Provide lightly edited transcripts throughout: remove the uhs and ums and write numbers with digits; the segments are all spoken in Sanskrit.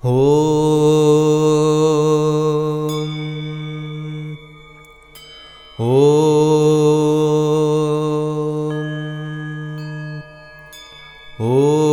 ॐ ॐ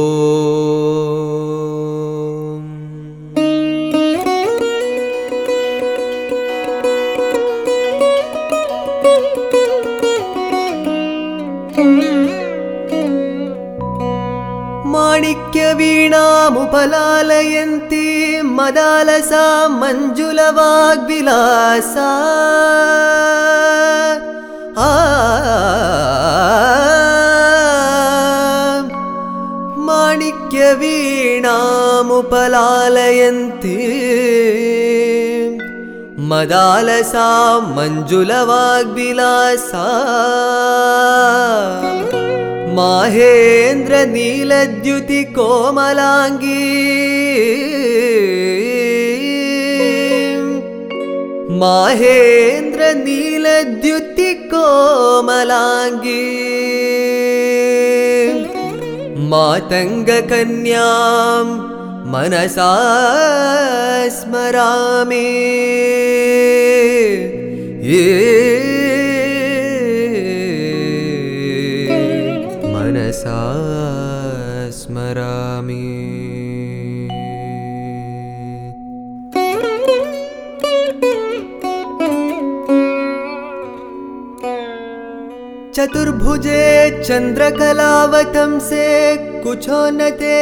माणिक्यवीणामुपलालयन्ती मदालसा मञ्जुलवाग्विलासा माणिक्यवीणामुपलालयन्ती मदालसा मञ्जुलवाग्विलासा माहेन्द्र नीलद्युति कोमलांगी माहेन्द्र नीलद्युति कोमलांगी मातंग कन्यां मनसा स्मरामि मनसा स्मरामि। चतुर्भुजे चंद्रकलावतंसे कुचोन्नते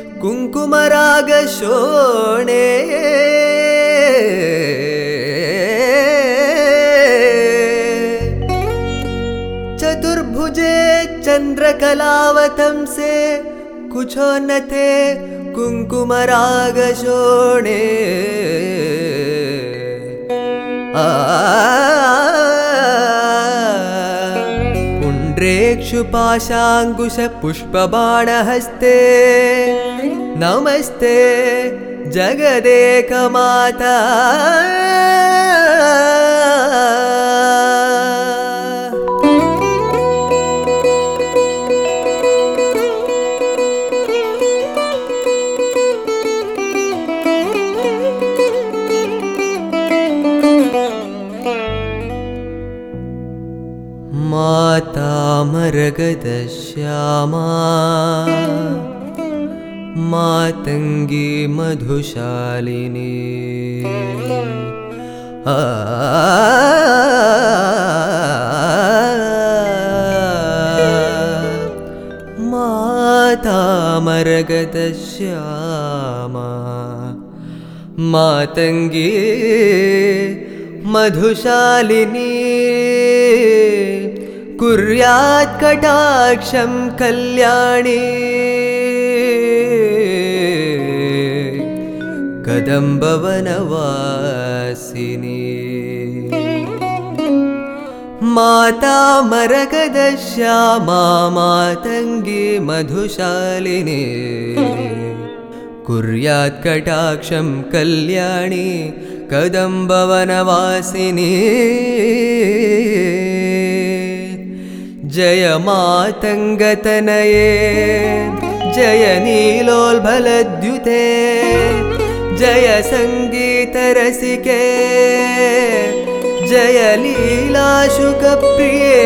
कुंकुमरागशोणे चतुर्भुजे चंद्रकलावतंसे कुचोन्नते कुंकुमरागशोणे पुण्ड्रेक्षुपाशाङ्कुश पुष्पबाणहस्ते नमस्ते जगदेकमाता माता मरगदश्यामा मातंगी मधुशालिनी माता मरगदश्यामा मातंगी मधुशालिनी कुर्यात् कटाक्षं कल्याणी कदम्बवनवासिनी माता मरकदश्यामा मातंगी मधुशालिनी कुर्यात् कटाक्षं कल्याणी कदम्बवनवासिनी जय मातंगतनये जय नीलोल्भलद्युते जय संगीतरसिके जय लीलाशुकप्रिये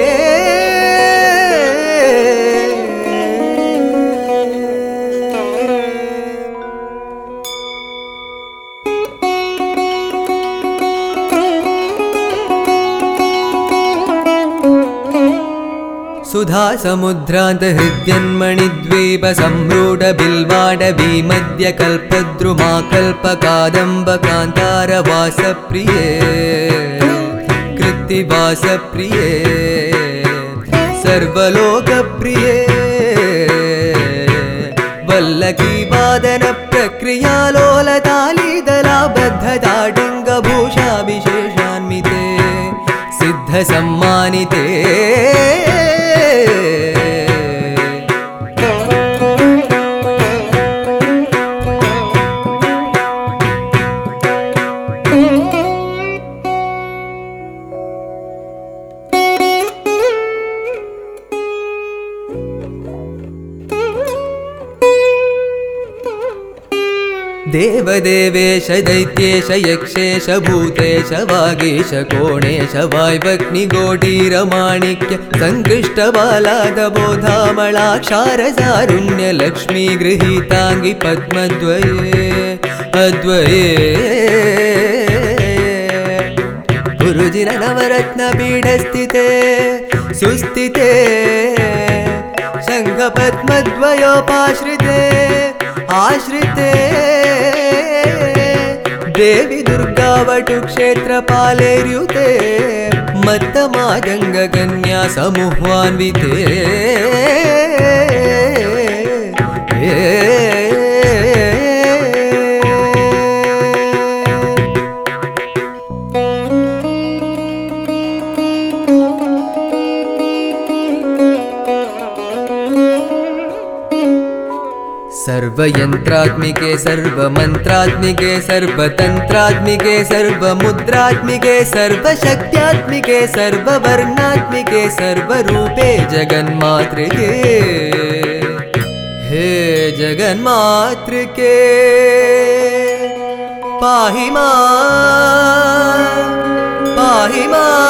सुधा समुद्रांत हृद्यन्मणिद्वीप सम्रूढ बिल्वाडवी मध्य कल्पद्रुमा कल्पकादम्ब कांतार वासप्रिये कृत्तिवासप्रिये सर्वलोकप्रिये वल्लकी वादन प्रक्रियालोलतालीदलाबद्धताडङ्गभूषा विशेषान्विते सिद्धसम्मानिते देवदेवेश दैत्येश यक्षेश भूतेश वागीश कोणेश वाय्वग्निगोटीरमाणिक्य सङ्कृष्टबालादबोधामलाक्षारसारुण्य लक्ष्मी गृहीताङ्गि पद्मद्वये अद्वये गुरुजिन नवरत्नपीठस्थिते सुस्थिते शङ्खपद्मद्वयोपाश्रिते आश्रिते देवी दुर्गावटुक्षेत्रपालेर्युते मत्तमादङ्गकन्या समूहान्विते सर्वयन्त्रात्मिके सर्वमन्त्रात्मिके सर्वतन्त्रात्मिके सर्वमुद्रात्मिके सर्वशक्त्यात्मिके सर्ववर्णात्मिके सर्वरूपे जगन्मातृके हे जगन्मातृके पाहि मां